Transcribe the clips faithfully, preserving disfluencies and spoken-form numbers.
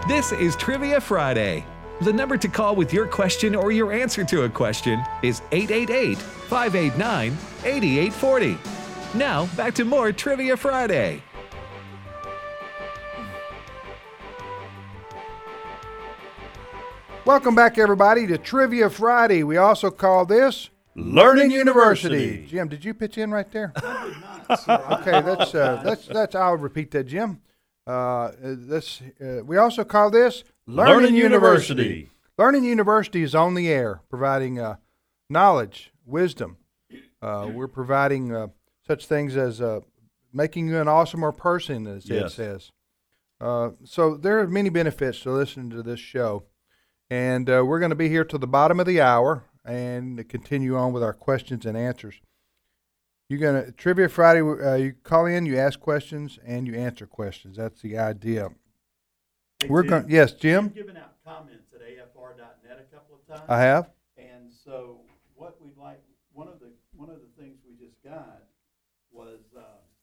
This is Trivia Friday. The number to call with your question or your answer to a question is eight eight eight, five eight nine, eight eight four zero. Now, back to more Trivia Friday. Welcome back, everybody, to Trivia Friday. We also call this Learning University. Jim, did you pitch in right there? I did not. Sir. Okay, that's uh, that's that's. I'll repeat that, Jim. Uh, this uh, we also call this Learning, Learning University. University. Learning University is on the air, providing uh, knowledge, wisdom. Uh, we're providing uh, such things as uh, making you an awesomer person, as Yes. it says. Uh, so there are many benefits to listening to this show. And uh, we're going to be here till the bottom of the hour and continue on with our questions and answers. You're going to Trivia Friday. Uh, you call in, you ask questions, and you answer questions. That's the idea. Hey, we're Jim, going. Yes, Jim. You've given out comments at A F R dot net a couple of times. I have. And so, what we'd like, one of the one of the things we just got was. Uh,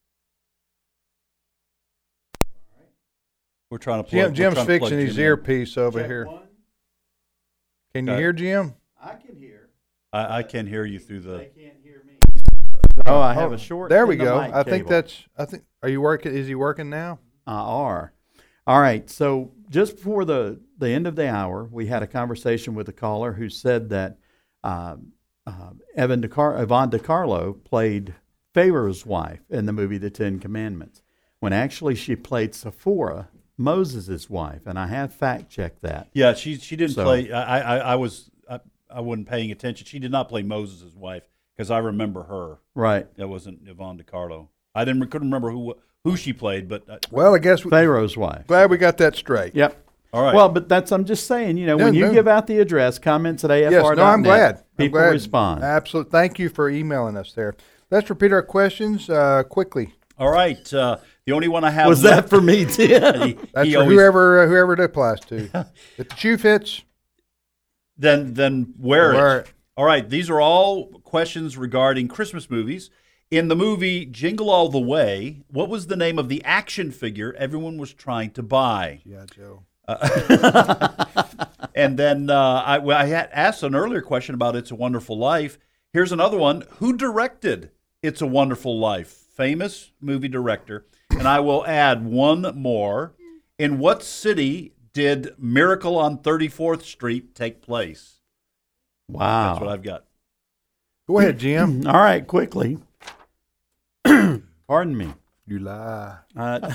all right. We're trying to plug, Jim. we're Jim's trying to plug fixing his Jim in. earpiece over check here. One. Can you Okay. hear Jim? I can hear. I, I can hear you through They the. can't hear me. Oh, I have a short. There in we the go. mic I think cable. that's. I think. Are you working? Is he working now? I are. All right. So just before the, the end of the hour, we had a conversation with a caller who said that uh, uh, Evan DeCar- Yvonne DiCarlo played Pharaoh's wife in the movie The Ten Commandments, when actually she played Sephora, Moses' wife, and I have fact checked that. Yeah, she she didn't So- play. I, I I was I, I wasn't paying attention. She did not play Moses' wife because I remember her. Right. That wasn't Yvonne DiCarlo. I didn't couldn't remember who who she played, but uh, Well, I guess. We, Pharaoh's wife. glad we got that straight. Yep. all right. Well, but that's, I'm just saying, you know, No, when you no. give out the address, comments at A F R Yes, dot net, no, I'm glad. I'm people glad. respond. Absolutely. Thank you for emailing us there. Let's repeat our questions uh, quickly. all right. Uh, the only one I have Was left, that for me, Tim? he, That's he for always, whoever uh, whoever it applies to. If the shoe fits, Then then wear, Wear it. it. All right. These are all questions regarding Christmas movies. In the movie Jingle All the Way, what was the name of the action figure everyone was trying to buy? yeah, Joe. And then uh, I, well, I had asked an earlier question about It's a Wonderful Life. Here's another one. Who directed It's a Wonderful Life? Famous movie director. And I will add one more. In what city did Miracle on thirty-fourth Street take place? Wow. That's what I've got. Go ahead, Jim. All right, quickly. Pardon me. You lie. Uh,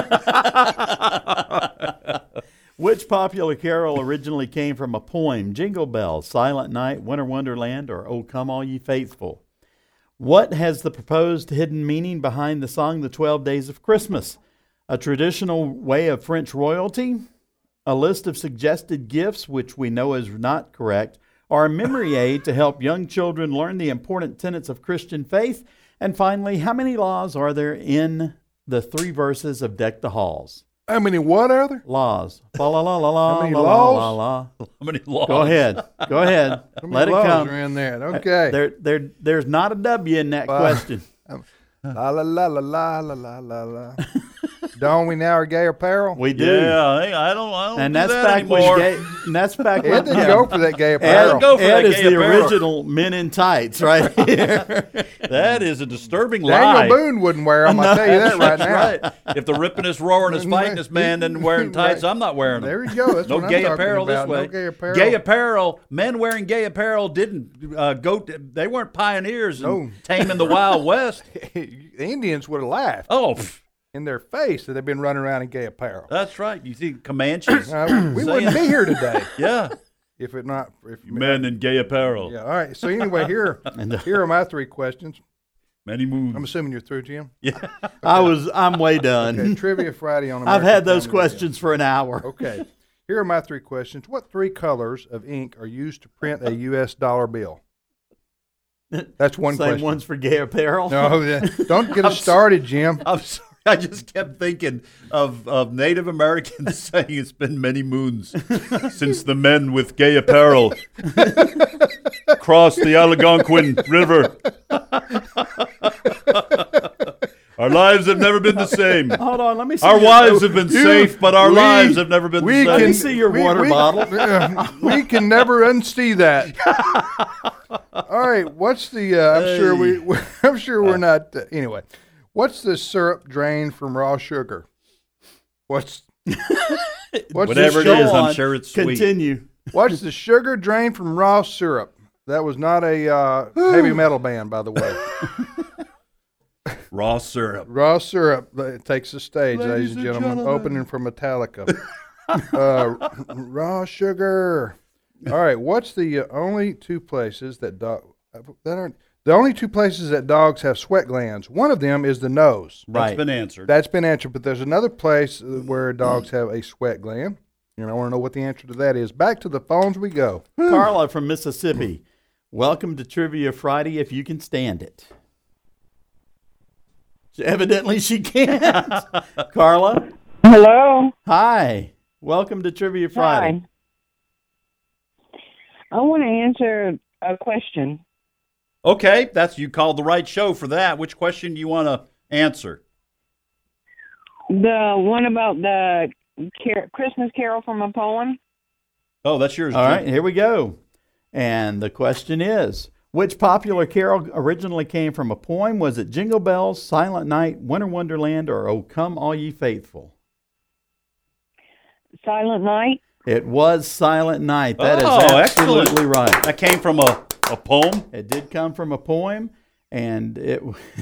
which popular carol originally came from a poem? Jingle Bells, Silent Night, Winter Wonderland, or Oh Come All Ye Faithful? What has the proposed hidden meaning behind the song The Twelve Days of Christmas? A traditional way of French royalty? A list of suggested gifts, which we know is not correct? Or a memory aid to help young children learn the important tenets of Christian faith? And finally, how many laws are there in the three verses of Deck the Halls? How many what are there? Laws. La la la la la How many la laws? la la. How many laws? Go ahead. Go ahead. How many Let it laws come. are in there? Okay. There, there, there's not a W in that Uh, question. La la la la la la la la la. Don we now are gay apparel? We do. Yeah, hey, I don't, I don't And do that's that back anymore. when gay, and that's back Ed when didn't yeah. go for that gay Ed, apparel. go for Ed that is gay the apparel. original Men in Tights right here. That is a disturbing Daniel lie. Boone wouldn't wear them. I'll tell you that right That's now. right. If the rippingest, roaringest, fightingest man isn't wearing tights, Right. I'm not wearing them. There you go. That's no what I'm gay talking apparel about. this way. No gay apparel. Gay apparel. Men wearing gay apparel didn't uh, go. They weren't pioneers in No. taming the Wild West. The Indians would have laughed Oh, pff, in their face that they've been running around in gay apparel. that's right. You see Comanches. Uh, we wouldn't be here today Yeah, if it not if men in gay apparel. Yeah. All right. So anyway, here here are my three questions. Many moons. I'm assuming you're through, Jim. Yeah. I was. I'm way done. Okay. Trivia Friday on. I've American had those Family Radio. questions for an hour. Okay. Here are my three questions. What three colors of ink are used to print a U S dollar bill? That's one Same question. ones for gay apparel. No, yeah. Don't get us started, Jim. I'm sorry. I just kept thinking of, of Native Americans saying it's been many moons since the men with gay apparel crossed the Algonquin River. All Our lives have never been the same. Hold on, let me see. Our your- wives have been You- safe, but our we- lives have never been the we same. Let me see your we- water we- bottle. uh, we can never unsee that. All right, what's the? Uh, I'm sure we. I'm sure we're not. Uh, anyway, what's the syrup drained from raw sugar? What's what's Whatever the, it is, Go I'm on. sure it's sweet. Continue. What's the sugar drained from raw syrup? That was not a uh, heavy metal band, by the way. Raw syrup. Raw syrup uh, takes the stage, ladies, Ladies and and gentlemen, gentlemen. opening from Metallica. uh, raw sugar. All right, what's the uh, only two places that dog that aren't the only two places that dogs have sweat glands? One of them is the nose. That's Right. been answered. That's been answered, but there's another place uh, where dogs have a sweat gland. And I want to know what the answer to that is. Back to the phones we go. Carla from Mississippi. Welcome to Trivia Friday if you can stand it. Evidently she can't. Carla, Hello. hi. Welcome to Trivia Friday. Hi. I want to answer a question. Okay, that's you called the right show for that. Which question do you want to answer? The one about the car- Christmas Carol from a poem. Oh, that's yours. All Jim. right, here we go. And the question is, which popular carol originally came from a poem? Was it Jingle Bells, Silent Night, Winter Wonderland, or Oh Come All Ye Faithful? Silent Night. It was Silent Night. That is Oh, absolutely excellent. right. That came from a, a poem. It did come from a poem, and it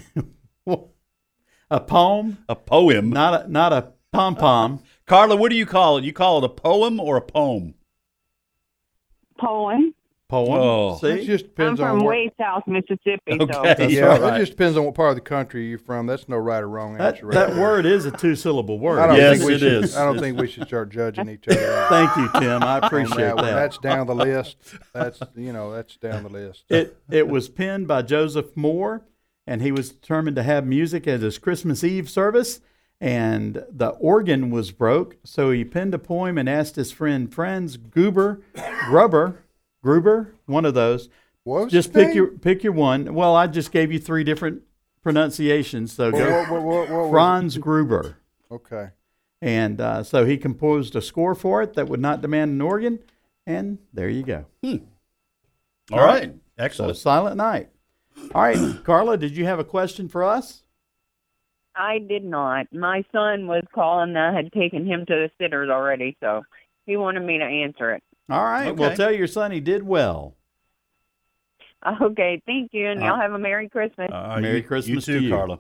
a poem, A poem. not a not a pom pom. Carla, what do you call it? You call it a poem or a poem? Poem. Poem. Oh. It See, just I'm depends on from where. way south Mississippi, Okay. so That's Yeah, right. it just depends on what part of the country you're from. That's no right or wrong that answer. right that there. word is a two syllable word. I don't Yes, think we it should, is. I don't think we should start judging each other. out Thank you, Tim. I on appreciate that one. that. That's down the list. That's you know that's down the list. It it was penned by Joseph Moore, and he was determined to have music at his Christmas Eve service, and the organ was broke, so he penned a poem and asked his friend Franz Gruber, Gruber, Gruber, one of those. What was Just his pick name? your pick your one. Well, I just gave you three different pronunciations, so What- go what- what- what- what was- Franz Gruber. Okay. And uh, so he composed a score for it that would not demand an organ, and there you go. All right. So Excellent. Silent Night. All right, Carla, did you have a question for us? I did not. My son was calling. I had taken him to the sitters already, so he wanted me to answer it. All right. Well, Okay. tell your son he did well. Okay, thank you, and y'all have a Merry Christmas. Uh, Merry you, Christmas you to too, you. Carla.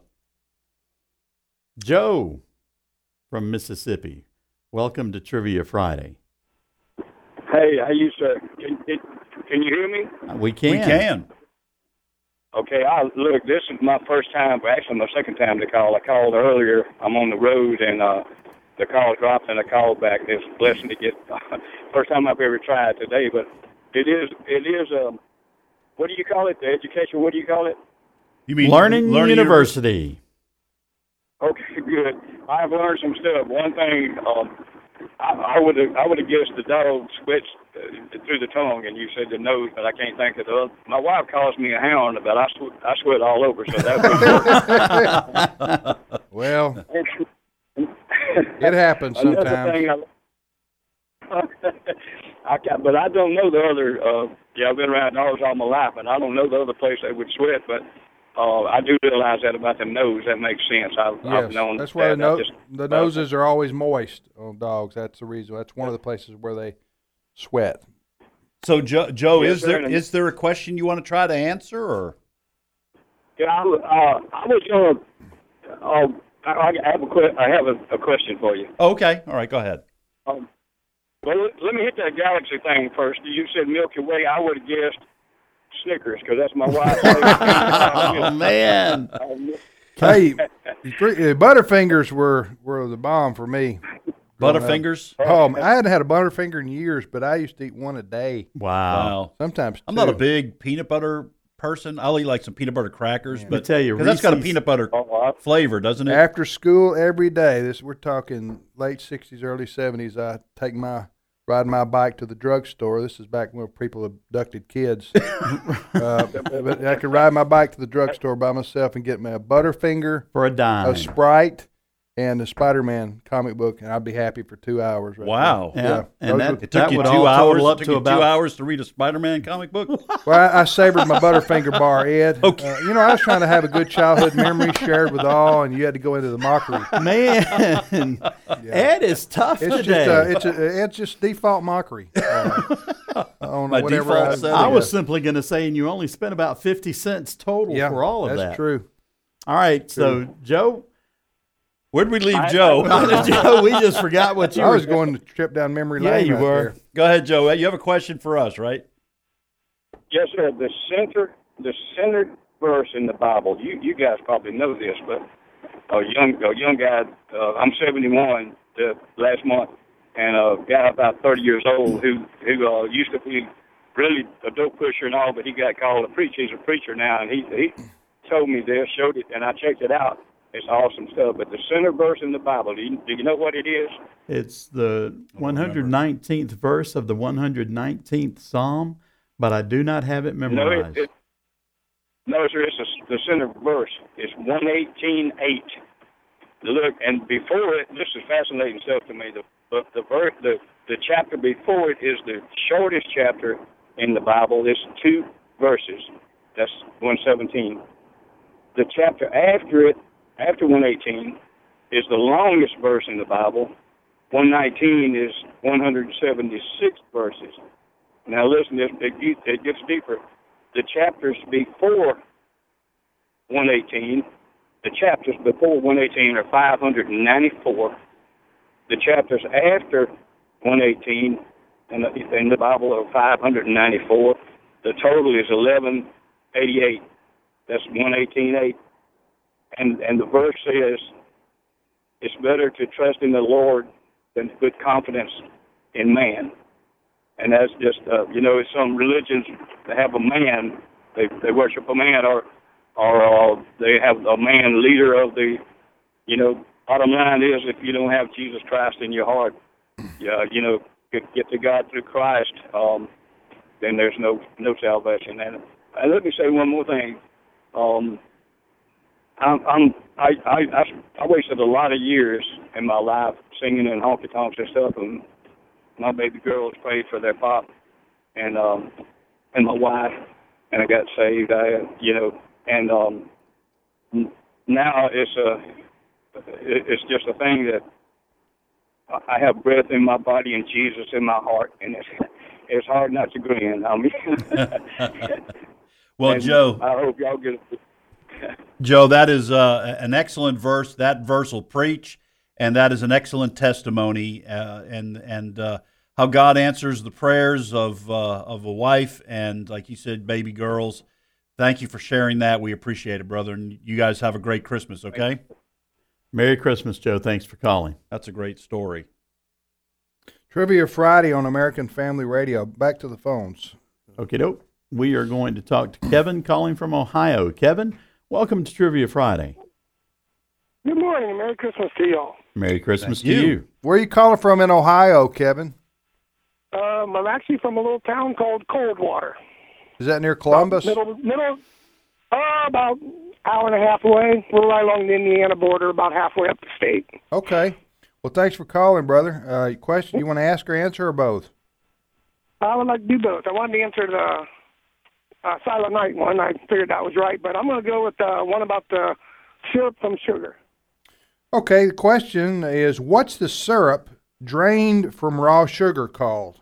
Joe from Mississippi. Welcome to Trivia Friday. Hey, I used to. Can, can, can you hear me? Uh, We can. We can. Okay, I look. This is my first time, well, actually my second time to call. I called earlier. I'm on the road, and uh, the call dropped, and I called back. It's a blessing to get. First time I've ever tried today, but it is. It is. Um, what do you call it? The education. What do you call it? You mean Learning, Learning University. Okay, good. I've learned some stuff. One thing, um, I would have I would have guessed the dog switched uh, through the tongue, and you said the nose, but I can't think of the other. My wife calls me a hound, but I sw- I sweat all over, so that would Well, be it happens Another sometimes. thing I, I can't, but I don't know the other. Uh, yeah, I've been around dogs all my life, and I don't know the other place they would sweat, but. Uh, I do realize that about the nose. That makes sense. I've, I've Yes, known that's why the, that. I no- just- the noses are always moist on dogs. That's the reason. That's one of the places where they sweat. So, Joe, Joe Yes, is there sir. is there a question you want to try to answer, or Yeah, I, w- uh, I was going to. Uh, I, I have a que- I have a, a question for you. oh, okay? All right, go ahead. Um, well, let, let me hit that galaxy thing first. You said Milky Way. I would have guessed Snickers because that's my wife's Oh, favorite. man. Hey, three, uh, Butterfingers were, were the bomb for me. growing up. Butterfingers. Oh, man, I hadn't had a Butterfinger in years, but I used to eat one a day. Wow. Wow. Sometimes I'm not a two. big peanut butter person. I'll eat like some peanut butter crackers, me but tell you, 'cause that's got a Reese's- peanut butter Oh, I- flavor, doesn't it? After school every day. This we're talking late sixties, early seventies. I take my riding my bike to the drugstore. This is back when people abducted kids. uh, but I could ride my bike to the drugstore by myself and get me a Butterfinger, For a dime. a Sprite, and a Spider-Man comic book, and I'd be happy for two hours. Right Wow. there. Yeah, and Those that- were- It took That you would two all hours. total up took to you about- two hours to read a Spider-Man comic book. Well, I, I savored my Butterfinger bar, Ed. Okay. Uh, you know, I was trying to have a good childhood memory shared with all, and you had to go into the mockery. Man, Ed is tough It's today. just, uh, it's a, it's just default mockery. Uh, on My whatever default I, setting. I was simply going to say, and you only spent about fifty cents total yeah, for all of that's that. true. All right, so Joe, Where'd we leave I- Joe? Joe, we just forgot what you I were. was going to trip down memory Yeah, lane. you right were. there. Go ahead, Joe. You have a question for us, right? Yes, sir. The center, the centered verse in the Bible. You you guys probably know this, but a young a young guy. Uh, I'm seventy-one uh, last month, and a guy about thirty years old who who uh, used to be really a dope pusher and all, but he got called a preacher. He's a preacher now, and he he told me this, showed it, and I checked it out. It's awesome stuff. But the center verse in the Bible, do you, do you know what it is? It's the one hundred nineteenth verse of the one hundred nineteenth Psalm, but I do not have it No, memorized. it, it, no, sir. It's a, the center verse. It's one eighteen eight. Look, and before it, this is fascinating stuff to me. The the the, verse, the the chapter before it is the shortest chapter in the Bible. It's two verses. That's one seventeen. The chapter after it, after one eighteen, is the longest verse in the Bible. one nineteen is one hundred seventy-six verses. Now listen, it, it, it gets deeper. The chapters before one eighteen, the chapters before one eighteen are five hundred ninety-four. The chapters after one eighteen in the, in the Bible are five hundred ninety-four. The total is eleven eighty-eight. That's one eighteen eight. And and the verse says, it's better to trust in the Lord than to put confidence in man. And that's just, uh, you know, some religions, they have a man, they they worship a man, or or uh, they have a man leader of the, you know, bottom line is if you don't have Jesus Christ in your heart, yeah, you know, get, get to God through Christ, um, then there's no no salvation. And, and let me say one more thing. Um, I'm, I'm I, I I I wasted a lot of years in my life singing in honky tonks and stuff, and my baby girls prayed for their pop, and um, and my wife, and I got saved. I you know, and um, now it's a it's just a thing that I have breath in my body and Jesus in my heart, and it's it's hard not to grin. I mean, Well, and Joe, I hope y'all get it. Joe, that is uh, an excellent verse. That verse will preach, and that is an excellent testimony, uh, and and uh, how God answers the prayers of uh, of a wife and, like you said, baby girls. Thank you for sharing that. We appreciate it, brother. And you guys have a great Christmas. Okay, Merry Christmas, Joe. Thanks for calling. that's a great story. Trivia Friday on American Family Radio. Back to the phones. Okay, doke. We are going to talk to Kevin calling from Ohio. Kevin, welcome to Trivia Friday. Good morning. Merry Christmas to y'all. Merry Christmas Thank to you. you. Where are you calling from in Ohio, Kevin? Um, I'm actually from a little town called Coldwater. Is that near Columbus? Middle, middle, uh, about hour and a half away. We're right along the Indiana border, about halfway up the state. Okay. Well, thanks for calling, brother. Uh, question you want to ask or answer, or both? I would like to do both. I wanted to answer the uh, Silent Night one. I figured that was right, but I'm going to go with the one about the syrup from sugar. Okay, the question is, what's the syrup drained from raw sugar called?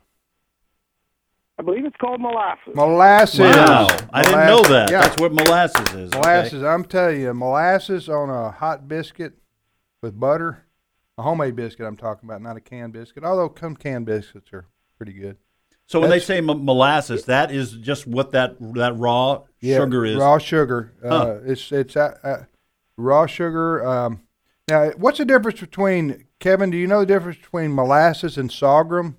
I believe it's called molasses. Molasses. Wow, I didn't know that. Yeah. That's what molasses is. Okay. Molasses. I'm telling you, molasses on a hot biscuit with butter. A homemade biscuit I'm talking about, not a canned biscuit. Although some canned biscuits are pretty good. So when That's- they say m- molasses, that is just what that that raw Yeah, sugar is. raw sugar. Uh, Huh. It's it's uh, uh, raw sugar. Um, now, what's the difference between Kevin? Do you know the difference between molasses and sorghum?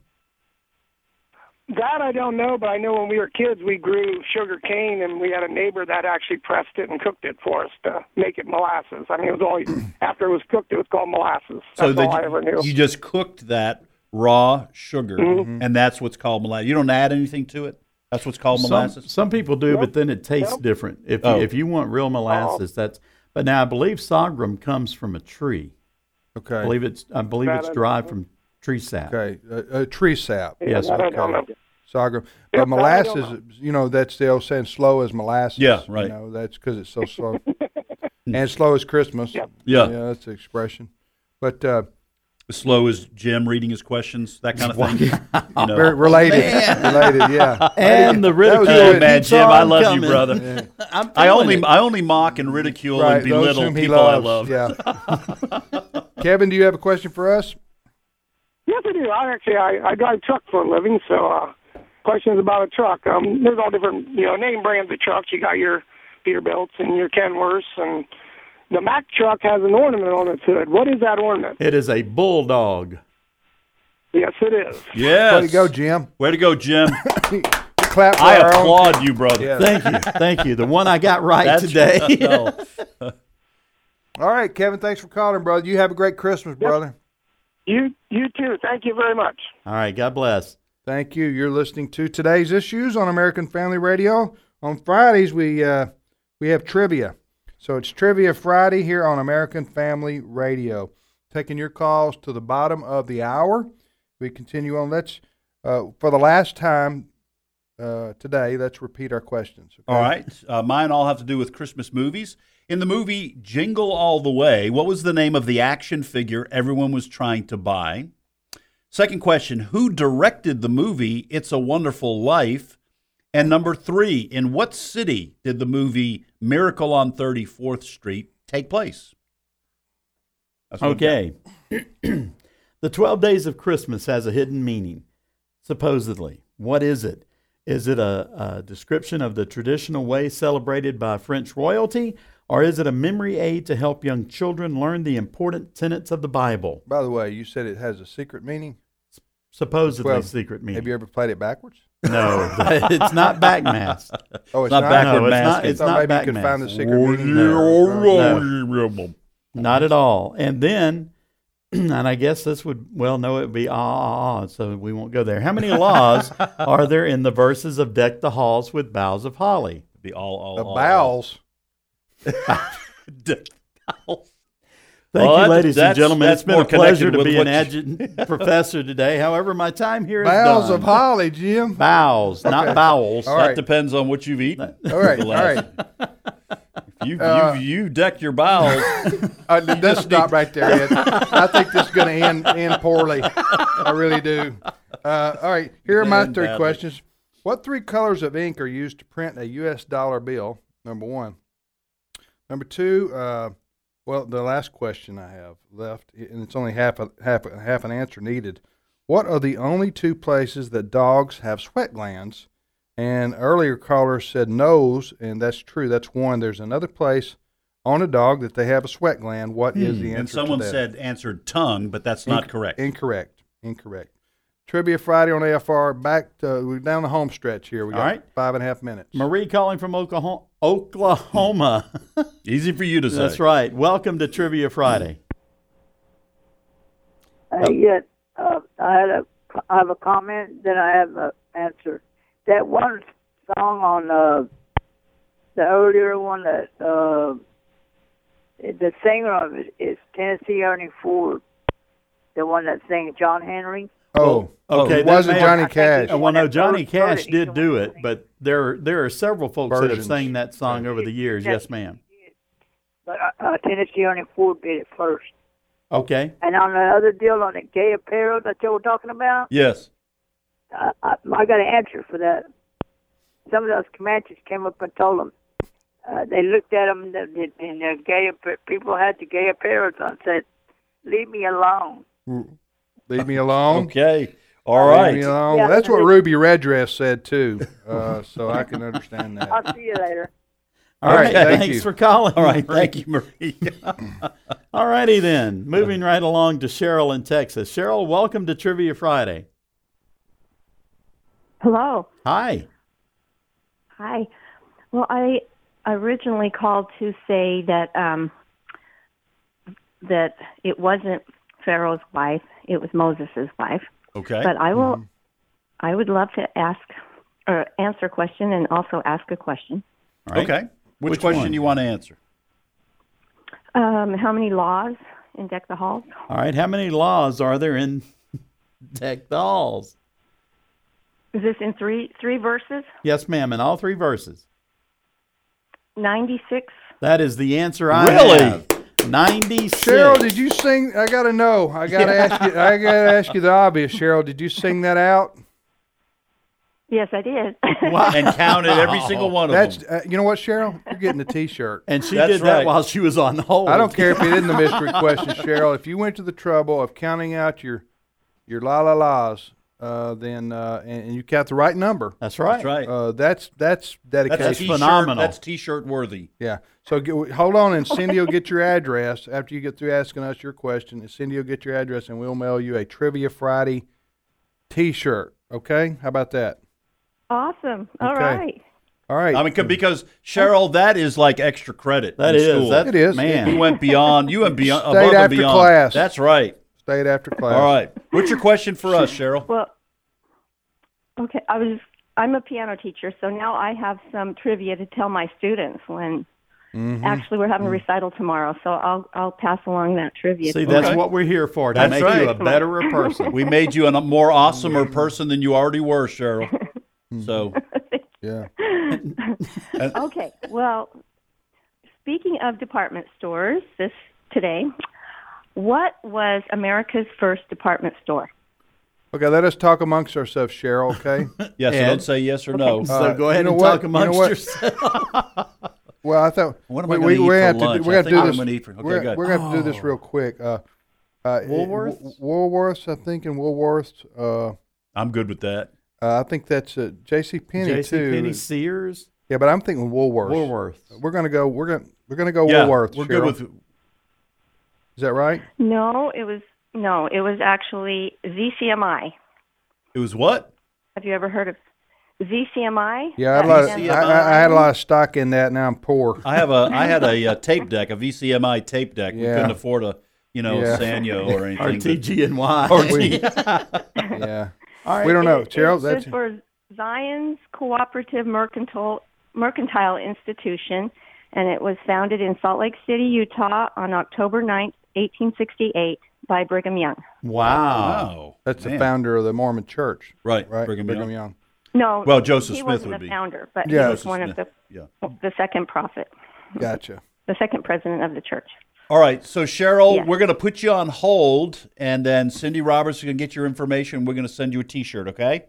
That I don't know, but I know when we were kids, we grew sugar cane, and we had a neighbor that actually pressed it and cooked it for us to make it molasses. I mean, it was always after it was cooked, it was called molasses. That's So all I ever knew. you just cooked that raw sugar, Mhm. and that's what's called molasses. You don't add anything to it. That's what's called Some, molasses. some people do, Nope. but then it tastes Nope. different. If Oh. you, if you want real molasses, that's. But now I believe sorghum comes from a tree. I Okay. believe it's I believe That it's I derived don't from tree sap. Okay. Uh, uh, tree sap. Yes, that I okay. don't know. Sorghum. Yep, But that I molasses, don't you know, that's the old saying, slow as molasses. Yeah, right. You know, that's because it's so slow. And slow as Christmas. Yep. Yeah. Yeah, that's the expression. But uh, As slow as Jim reading his questions, that kind of thing. You know. very related. Related, yeah. And the That was ridicule good. Oh, man, keeps Jim, I on love coming. you, brother. Yeah. I'm I feeling only it. I only mock and ridicule Right, and those belittle whom he people loves. I love. Yeah. Kevin, do you have a question for us? Yes, I do. I actually I, I drive truck for a living, so uh, questions about a truck. Um, there's all different you know name brands of trucks. You got your Peterbilts and your Kenworths, and the Mack truck has an ornament on its hood. What is that ornament? It is a bulldog. Yes, it is. Yes. Way to go, Jim. Way to go, Jim. Clap for I our own applaud kid. you, brother. Yeah. Thank you, thank you. The one I got right That's today. no. All right, Kevin, thanks for calling, brother. You have a great Christmas, brother. You you too. Thank you very much. All right, God bless. Thank you. You're listening to Today's Issues on American Family Radio. On Fridays, we uh, we have trivia. So it's Trivia Friday here on American Family Radio. Taking your calls to the bottom of the hour. We continue on. Let's, uh, for the last time uh, today, let's repeat our questions. Okay? All right. Uh, mine all have to do with Christmas movies. In the movie Jingle All the Way, what was the name of the action figure everyone was trying to buy? Second question, who directed the movie It's a Wonderful Life? And number three, in what city did the movie Miracle on thirty-fourth Street take place? That's what I've got. Okay. The twelve Days of Christmas has a hidden meaning, supposedly. What is it? Is it a, a description of the traditional way celebrated by French royalty, or is it a memory aid to help young children learn the important tenets of the Bible? By the way, you said it has a secret meaning. Supposedly Well, secret meaning. Have you ever played it backwards? No, it's not backmask. Oh, it's Not not, backward No, it's mask. not. I It's thought not maybe you could find the backmask. secret meaning. No. No. Not at all. And then, and I guess this would, well, no, it would be ah, ah, ah, so we won't go there. How many laws are there in the verses of Deck the Halls with Boughs of Holly? Be all, all, The all, bowels. all. Thank Well, you, that's- ladies and that's- gentlemen. that's It's been more a pleasure connected to with be what an you- adjunct professor today. However, my time here is Bowels done. of holly, Jim. Bowels, not Okay. bowels. All That right. depends on what you've eaten. All right, The all last- right. You, Uh, you, you decked your bowels. Uh, let's stop right there, Ed. I think this is going to end end poorly. I really do. Uh, all right, here are my End three badly. questions. What three colors of ink are used to print a U S dollar bill? Number one. Number two. Uh, well, the last question I have left, and it's only half a half a, half an answer needed. What are the only two places that dogs have sweat glands? And earlier callers said nose, and that's true. That's one. There's another place on a dog that they have a sweat gland. What is the answer And someone to that? said answered tongue, but that's not Inc- correct. Incorrect. Incorrect. Trivia Friday on A F R. Back to, we're down the home stretch here. We got All right. five and a half minutes. Marie calling from Oklahoma. Oklahoma. Easy for you to say. That's right. Welcome to Trivia Friday. Uh, yeah, uh, I had a, I have a comment, then I have an answer. That one song on uh, the earlier one that uh, the singer of it is Tennessee Ernie Ford, the one that sang John Henry. Oh, Okay, it that wasn't may- Johnny I think Cash. it's- Uh, well, no, Johnny First started, Cash he's did the do one it, that- but there there are several folks that have Versions. sang that song over the years. Yeah. Yes, ma'am. But uh, uh, Tennessee Ernie Ford did it first. Okay. And on the other deal on the gay apparel that you were talking about, Yes. I, I, I got an answer for that. Some of those Comanches came up and told them. Uh, they looked at them, and the, and the gay appa- people had the gay apparel on and said, "Leave me alone." Leave me alone. Okay. All Leave right. me alone. Yeah, That's what they- Ruby Redress said too. Uh, so I can understand that. I'll see you later. All right. Okay, thank Thanks you. for calling. All right. Marie. Thank you, Marie. All righty then. Moving right along to Cheryl in Texas. Cheryl, welcome to Trivia Friday. Hello. Hi. Hi. Well, I originally called to say that um, that it wasn't Pharaoh's wife; it was Moses' wife. Okay. But I will. Mm-hmm. I would love to ask or answer a question and also ask a question. All right. Okay. Which, Which question one? do you want to answer? Um, how many laws in Deck the Halls? All right. How many laws are there in Deck the Halls? Is this in three three verses? Yes, ma'am. In all three verses. ninety-six. That is the answer I Really? have. ninety-six. Cheryl, did you sing? I gotta know. I gotta ask you. I gotta ask you the obvious. Cheryl, did you sing that out? Yes, I did. And counted every single one of That's. them. Uh, you know what, Cheryl? You're getting a T-shirt. And she That's did that right. while she was on hold. I don't care if it isn't the mystery question, Cheryl. If you went to the trouble of counting out your your la la la's, uh, then uh, and, and you count the right number. That's right. That's right. Uh, that's that's dedication. That's a t-shirt. phenomenal. That's T-shirt worthy. Yeah. So get, hold on, and Cindy will get your address after you get through asking us your question. And Cindy will get your address, and we'll mail you a Trivia Friday T-shirt. Okay? How about that? Awesome. All Okay. right. All right. I mean, c- because Cheryl, that is like extra credit. That in is. school. That It is. Man. You went beyond. You went beyond. Stayed above and after beyond. class. That's right. Stayed after class. All right. What's your question for us, Cheryl? Well, okay. I was. I'm a piano teacher, so now I have some trivia to tell my students when. Mm-hmm. Actually, we're having a recital tomorrow, so I'll I'll pass along that trivia. See, to that's Okay. what we're here for, to That's make right. you a betterer person. We made you a more awesomer person than you already were, Cheryl. So, Yeah. Okay. Well, speaking of department stores, this today, what was America's first department store? Okay, let us talk amongst ourselves, Cheryl, okay? yes, so Ed? don't say yes or no. So Uh, go ahead you know and what? talk You know amongst what? yourself. Well, I thought What am we, I gonna we, eat we for have to lunch? do, we're I going to think do I'm this. gonna eat for- okay, we're good. we're going to have to do this real quick. Uh, uh, it- Woolworths? Woolworths, I think, in Woolworths. Uh, I'm good with that. uh, I think that's uh, J C Penney J C too. Penney, Sears, Yeah, but I'm thinking Woolworths. Woolworths. We're going to go. We're going. We're going to go Yeah, Woolworths. we're Cheryl. good with. Is that right? No, it was no, it was actually Z C M I. It was what? Have you ever heard of Z C M I? Yeah, I had, a lot of, That I, stands I, I had a for- lot of stock in that. Now I'm poor. I have a. I had a, uh tape deck, a V C M I tape deck. We Yeah. couldn't afford a, you know, Yeah. Sanyo or anything. R T G N Y. Or We- T- Yeah. All right. We don't know, It- Cheryl. It That's stood for Zion's Cooperative Mercantile Mercantile Institution, and it was founded in Salt Lake City, Utah, on October ninth, eighteen sixty-eight, by Brigham Young. Wow. wow. that's the Man. founder of the Mormon Church, Right. right? Brigham Young. No, Well, Joseph he Smith wasn't would the be. founder, but Yeah. he was Joseph one of Smith. the Yeah. the second prophet, Gotcha. the second president of the church. All right. So Cheryl, Yes. we're going to put you on hold, and then Cindy Roberts is going to get your information. We're going to send you a T-shirt. Okay.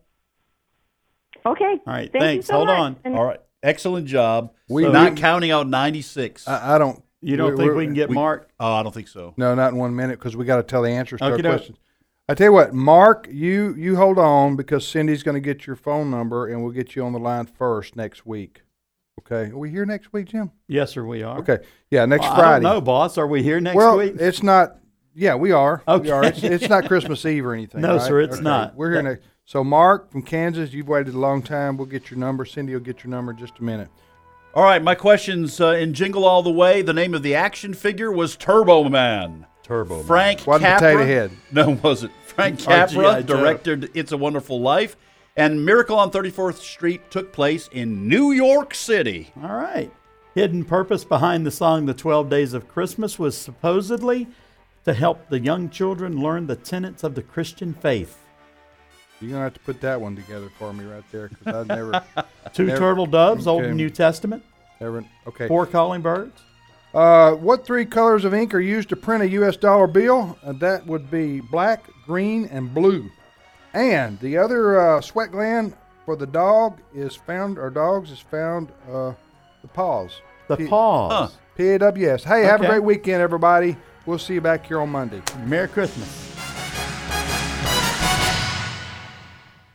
Okay. All right, Thank thanks. You so Hold much. on. And All right. Excellent job. We- Not we- counting out ninety-six. I, I don't. You don't we- think we're- we can get we- Mark? oh, I don't think so. No, not in one minute because we got to tell the answers to our Okey-doke. questions. I tell you what, Mark, you you hold on because Cindy's going to get your phone number and we'll get you on the line first next week. Okay, are we here next week, Jim? Yes, sir, we are. Okay, yeah, next Well, Friday. I don't know, boss. Are we here next well, week? it's not. Yeah, we are. We Okay. are. It's, it's not Christmas Eve or anything. No, right? sir, it's Okay, not. We're here That- next. So, Mark from Kansas, you've waited a long time. We'll get your number. Cindy will get your number in just a minute. All right. My questions uh, in Jingle All the Way. The name of the action figure was Turbo Man. Turbo. Man. Frank Wasn't Capra. Potato Head. No, was it? Frank Or G I Capra Joe. directed It's a Wonderful Life. And Miracle on thirty-fourth Street took place in New York City. All right. Hidden purpose behind the song The twelve Days of Christmas was supposedly to help the young children learn the tenets of the Christian faith. You're going to have to put that one together for me right there because I've never, Two Never- turtle doves, Old okay. and New Testament. never. Okay. Four calling birds. Uh, what three colors of ink are used to print a U S dollar bill? Uh, that would be black, green, and blue. And the other uh, sweat gland for the dog is found, or dogs is found, uh, the paws. The P- paws. P A W S. Hey, have a Okay. great weekend, everybody. We'll see you back here on Monday. Merry Christmas.